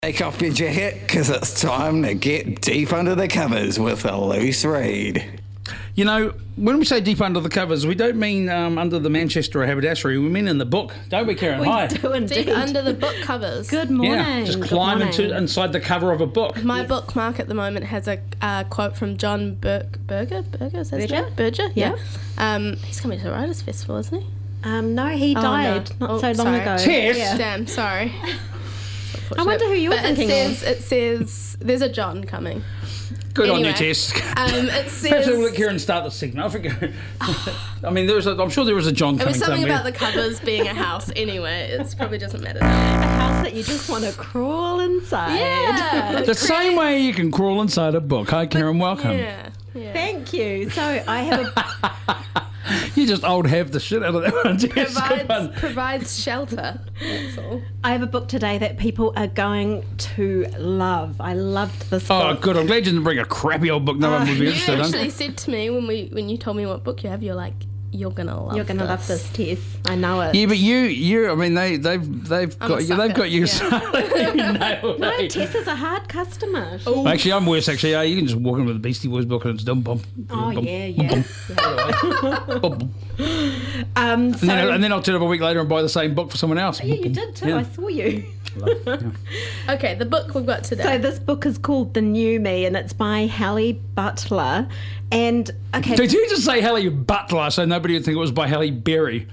Take off your jacket, because it's time to get deep under the covers with a loose read. You know, when we say deep under the covers, we don't mean under the Manchester or haberdashery. We mean in the book, don't we, Karen? Hi. We do indeed. Deep under the book covers. Good morning. Yeah, just climb inside the cover of a book. My bookmark at the moment has a quote from John Berger. Is that his name? Berger? Yeah. He's coming to the Writers' Festival, isn't he? No, he died not so long ago. Cheers. Yeah. Damn, sorry. I wonder who you're thinking of. It says there's a John coming. Good on you, Anyway, Tess. It Perhaps says... we'll let Karen start the segment. I forget. I mean, I'm sure there was a John It coming was something somewhere. about the covers being a house anyway. It probably doesn't matter A now. house that you just want to crawl inside. Yeah. The same way you can crawl inside a book. Hi, Karen, welcome. Yeah. Thank you. So I have a... You just old have the shit out of that one, Tess. Good one. Provides shelter. That's all. I have a book today that people are going to love. I loved this Oh, book. good. I'm glad you didn't bring a crappy old book no one would be You interested in. actually said to me when you told me what book you have, you're like, you're gonna love. You're going to love this, Tess. I know it. Yeah, but you. I mean, they've got you. They've got you. Yeah. No, Tess is a hard customer. Oh. Actually, I'm worse. Actually, you can just walk in with a Beastie Boys book and it's dum bum. Oh, bum, yeah. bum, bum. And And then I'll turn up a week later and buy the same book for someone else. Yeah, you did too. Yeah. I saw you. Okay, the book we've got today. So this book is called The New Me, and it's by Halle Butler. And okay, Did you just say Halle Butler so nobody would think it was by Halle Berry?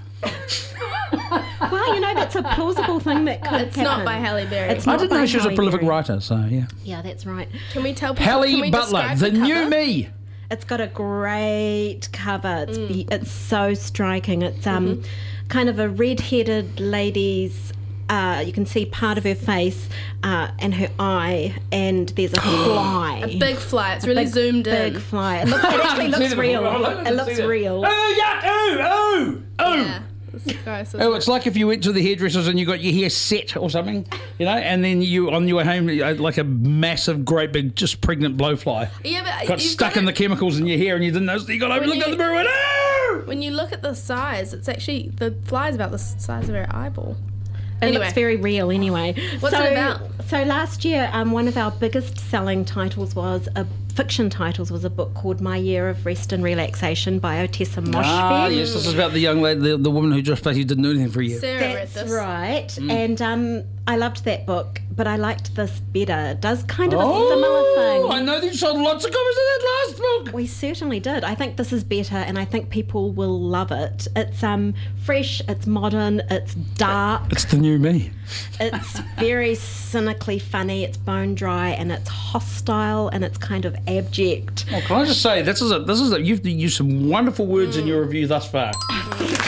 well, you know that's a plausible thing that could it's happen. not by Halle Berry. It's I not didn't by know she was a Halle prolific Berry. writer, so yeah. Yeah, that's right. Can we tell people? can Halle we Butler, describe the new cover? me. It's got a great cover. It's so striking. It's kind of a red-headed lady's. You can see part of her face and her eye, and there's a fly. A big fly. It's really zoomed in. Big fly. It actually looks real. It looks real. Oh, yeah. Oh. Yeah. It's gross, isn't Oh, it? it's like if you went to the hairdressers and you got your hair set or something, and then you on your way home like a massive, great big, just pregnant blowfly Yeah, but got you've stuck got in the it- chemicals in your hair and you didn't know. So you got home and When looked at you- the mirror and went, "Oh!" When you look at the size, it's actually the fly's about the size of her eyeball. It Anyway. looks very real anyway. What's it about? So last year, one of our biggest selling titles fiction titles was a book called My Year of Rest and Relaxation by Otessa Moshfegh. Ah, yes, this is about the young lady, the woman who just basically didn't do anything for a year. Sarah read That's this. right. And I loved that book, but I liked this better. It does kind of a similar thing. I know that you sold lots of copies of that last book. We certainly did. I think this is better, and I think people will love it. It's fresh, it's modern, it's dark, It's the new me. it's very cynically funny, it's bone dry, and it's hostile, and it's kind of abject. Well, can I just say, you've used some wonderful words in your review thus far. It's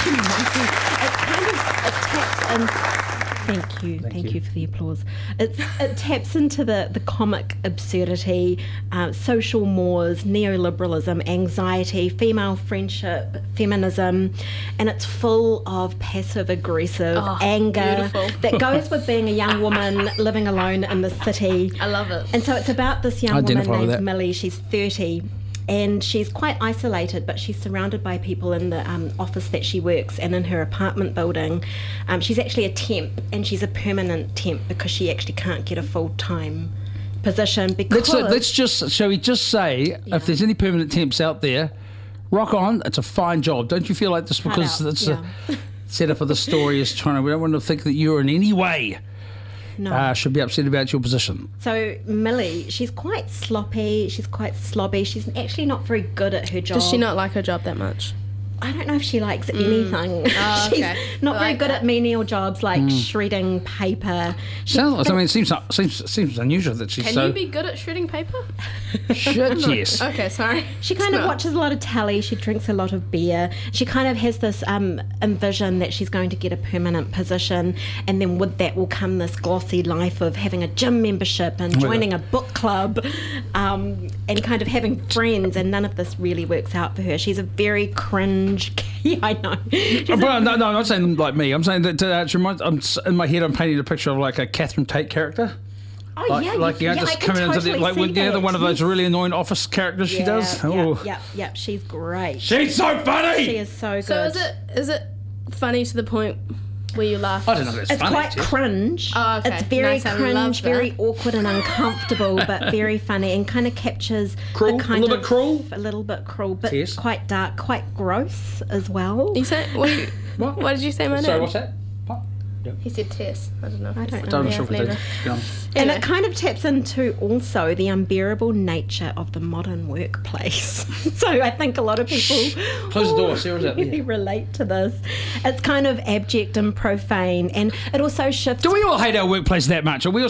kind of attacks in. Thank you for the applause. It taps into the comic absurdity, social mores, neoliberalism, anxiety, female friendship, feminism, and it's full of passive-aggressive anger beautiful. that goes with being a young woman living alone in the city. I love it. And so it's about this young Identify woman with named that. Millie. She's 30. And she's quite isolated, but she's surrounded by people in the office that she works and in her apartment building. She's actually a temp, and she's a permanent temp because she actually can't get a full-time position. Because Shall we just say, if there's any permanent temps out there, rock on. It's a fine job. Don't you feel like this because out, it's yeah. the setup of the story is trying to. We don't want to think that you're in any way should be upset about your position. So Millie, she's quite sloppy, she's quite slobby, she's actually not very good at her job. Does she not like her job that much? I don't know if she likes anything. Oh, She's okay. not I very like good that. at menial jobs like shredding paper. It seems unusual that she's Can so. you be good at shredding paper? Shit, yes. Okay, sorry. She kind of No. watches a lot of telly. She drinks a lot of beer. She kind of has this envision that she's going to get a permanent position, and then with that will come this glossy life of having a gym membership and joining a book club, and kind of having friends. And none of this really works out for her. She's a very cringe. I know. Well, no, I'm not saying like me. I'm saying that she reminds. In my head, I'm painting a picture of like a Catherine Tate character. Oh Like, yeah, like I just can coming into totally the like, see the that. one of those really annoying office characters she does. Oh. Yep. She's great. She's so funny. She is so good. So is it funny to the point where you laughed? I don't know if it's It's funny. quite Tess. cringe. Oh, okay. It's very Nice, I love cringe, that. very awkward and uncomfortable, but very funny and kind of captures Cruel? the A kind little of bit cruel? a little bit cruel, but Yes. quite dark, quite gross as well. You said what did you say my name? Sorry, what's that? What? He said Tess. I don't know. I don't Don't know. know if it did. Go on. And Anyway. it kind of taps into also the unbearable nature of the modern workplace. So I think a lot of people Close the door. Sarah's out really there. relate to this. It's kind of abject and profane, and it also shifts. Do we all hate our workplace that much? Do we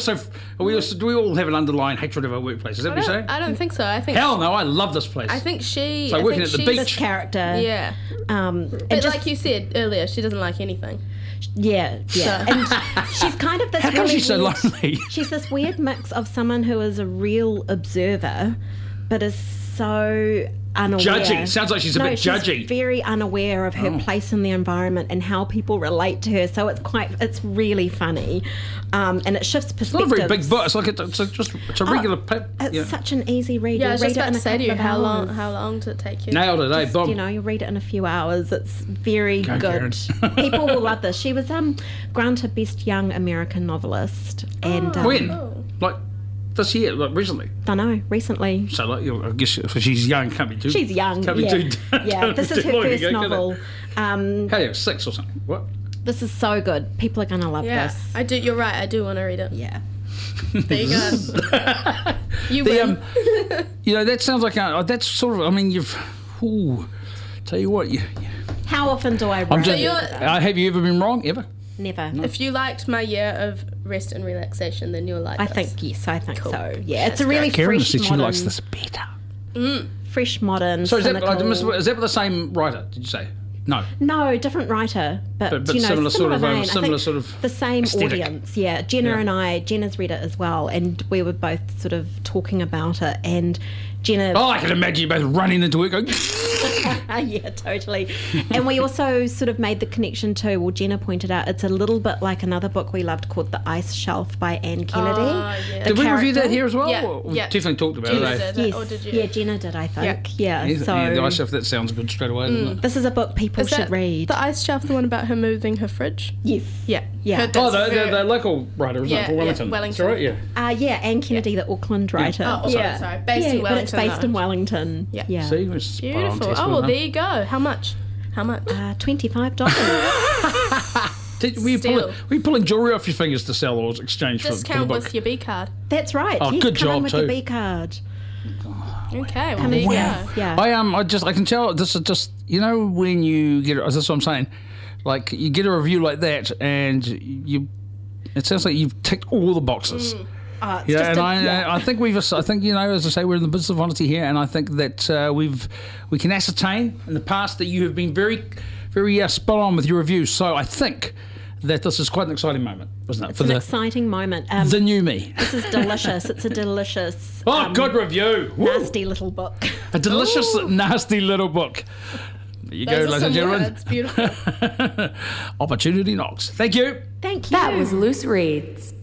all have an underlying hatred of our workplace? Is that what you're saying? I don't think so. I think Hell no, I love this place. I think she. It's like I working think at the she's- beach. this character? Yeah, and but just- like you said earlier, she doesn't like anything. Yeah. So- And she's kind of this. How come really she's so weird- lonely? She's this weird mix of someone who is a real observer, but is so unaware. Judgy. Sounds like she's a bit judgy. She's very unaware of her place in the environment and how people relate to her. So it's really funny, and it shifts It's not a perspectives. very big book. It's like it's a regular. It's yeah. such an easy read. Yeah, I You'll was read just it about in to a say to couple you of hours. how long did it take you? Nailed it, eh? Just, Boom. you read it in a few hours. It's very Go, good. People will love this. She was granted Best Young American Novelist, and When? Oh. Like this year, like recently. I know recently. So like, I guess if she's young, can't be too. She's young. Can't be yeah. too. Yeah, can't this be is too her long first ago, can it? novel. Hey, it was 6 or something. What? This is so good. People are gonna love Yeah, this. I do. You're right. I do want to read it. Yeah. There you go. You win. That sounds like that's sort of. I mean, you've. Ooh, tell you what, How often do I I'm write? just. you're- Have you ever been wrong ever? Never. If you liked my year of rest and relaxation, then you'll like I this. think yes. I think Cool. so. Yeah, it's That's a really Karen fresh said she modern, likes this better. fresh modern. So is that cynical- the same writer? Did you say? No. No, different writer, but similar sort of, vein. I similar think sort of the same aesthetic. audience. Yeah, Jenna's read it as well, and we were both sort of talking about it, and Jenna. Oh, I can imagine you both running into it going. Yeah, totally. And we also sort of made the connection to, well, Jenna pointed out, it's a little bit like another book we loved called The Ice Shelf by Anne Kennedy. Oh, yeah. The Did we review that character- here as well? Yeah, Or- yeah. Definitely talked about Jenna it. Eh? did. Yes, Or did you? yeah, Jenna did, I think. Yeah, so the ice shelf, that sounds good straight away, doesn't it? this is a book people Is that should read. the ice shelf, the one about her moving her fridge? Yes. Yeah. Yeah. Heard Oh, that's the very- local writer, isn't Yeah, it? For yeah, Wellington. Wellington. That's right, yeah. Yeah, Anne Kennedy, the Auckland writer. Oh, sorry, based in But it's Wellington, based though. in Wellington. Yeah. Yeah. See, it's spot on, Beautiful. Tess, Oh, well well, done. there you go. How much? How much? $25. Were you Still. pulling jewellery off your fingers to sell or exchange for the Discount book? with your B card. That's right. Oh, yes, good come in job with too. your B card. Okay, well, Come there in you with go. yeah. I can tell this is just when you get that's what I'm saying. Like you get a review like that and it sounds like you've ticked all the boxes. It's Yeah, just and a- I think as I say, we're in the business of honesty here, and I think that we can ascertain in the past that you have been very, very spot on with your reviews. So I think that this is quite an exciting moment, wasn't it, It's for an exciting moment. the new me? This is delicious. It's a delicious, Oh, good review! Woo. nasty little book. A delicious, nasty little book. There you go, Those are ladies and some gentlemen. words. Beautiful. Opportunity knocks. Thank you. Thank you. That was Loose Reads.